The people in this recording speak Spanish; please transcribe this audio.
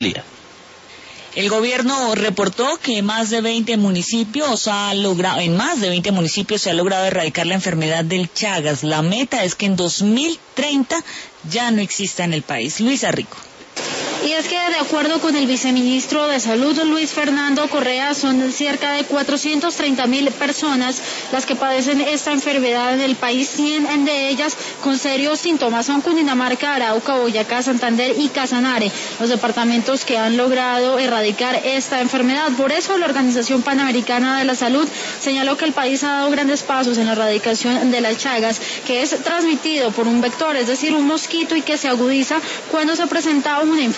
El gobierno reportó que en más de 20 municipios se ha logrado erradicar la enfermedad del Chagas. La meta es que en 2030 ya no exista en el país. Luisa Rico. Y es que de acuerdo con el viceministro de Salud, Luis Fernando Correa, son cerca de 430.000 personas las que padecen esta enfermedad en el país, 100 de ellas con serios síntomas. Son Cundinamarca, Arauca, Boyacá, Santander y Casanare, los departamentos que han logrado erradicar esta enfermedad. Por eso la Organización Panamericana de la Salud señaló que el país ha dado grandes pasos en la erradicación de las Chagas, que es transmitido por un vector, es decir, un mosquito, y que se agudiza cuando se presenta una infección